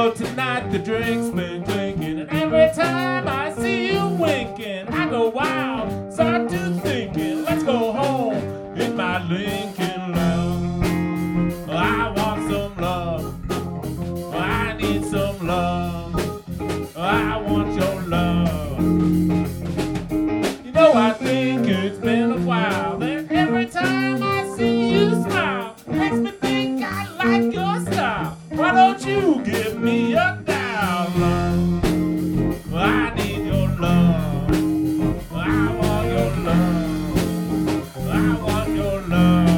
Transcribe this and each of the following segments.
So tonight the drink's been drinking, and every time I see you winking, I go wild, start to thinking, let's go home in my Lincoln love. I want some love, I need some love, I want your love. You know I think it's been a while, and every time I see you smile, makes me think I like your style. Why don't you give me a dial, love? I need your love, I want your love, I want your love.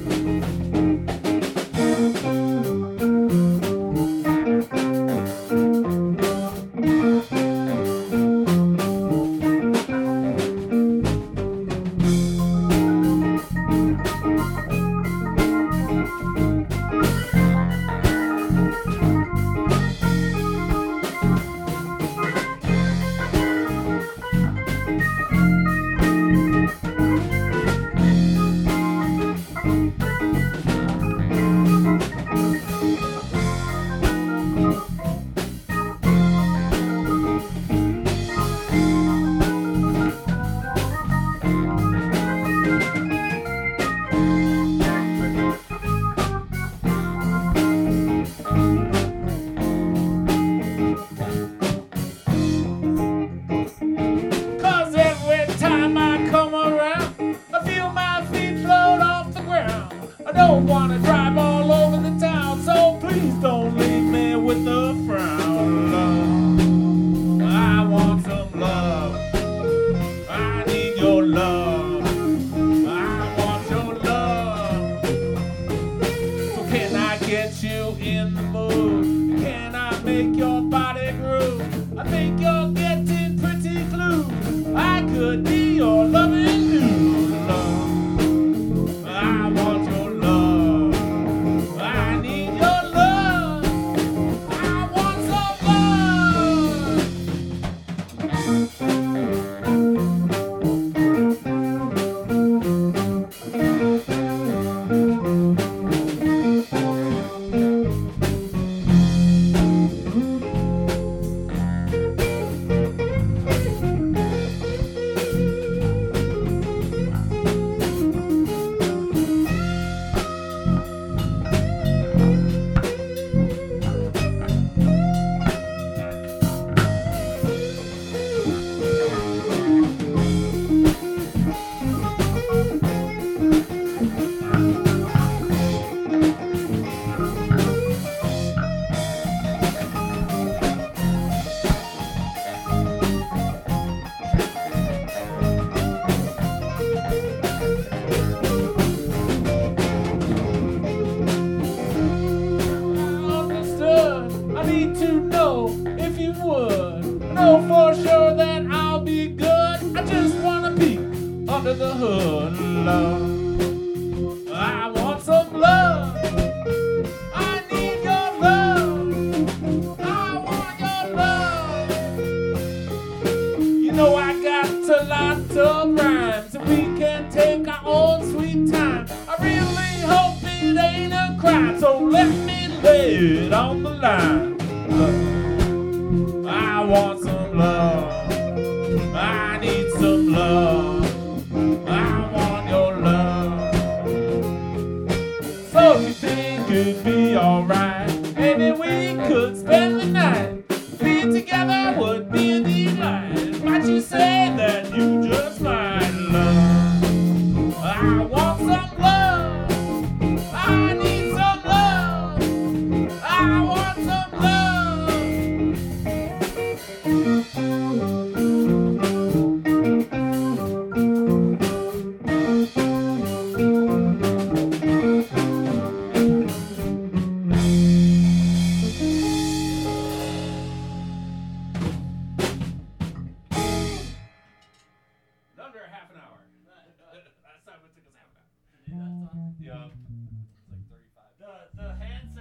I don't wanna drive all over the town, so please don't leave me with a frown, love. I want some love, I need your love, I want your love. So can I get you in the mood? Can I make your body groove? I think you're getting pretty blue. I could be your loving dude, love. I want your love, I need your love, I want some know for sure that I'll be good. I just wanna peek under the hood, love. I want some love, I need your love, I want your love. You know I got a lot of rhymes, and we can take our own sweet time. I really hope it ain't a crime, so let me lay it on the line, love. I want some love, I need some love, I want your love. So you think it'd be alright? Maybe we could spend the night. Being together would be a delight. Might you say that you just might, love? I want some love, I need some love, I want some love. Under half an hour. Last time it took us half an hour. Yeah.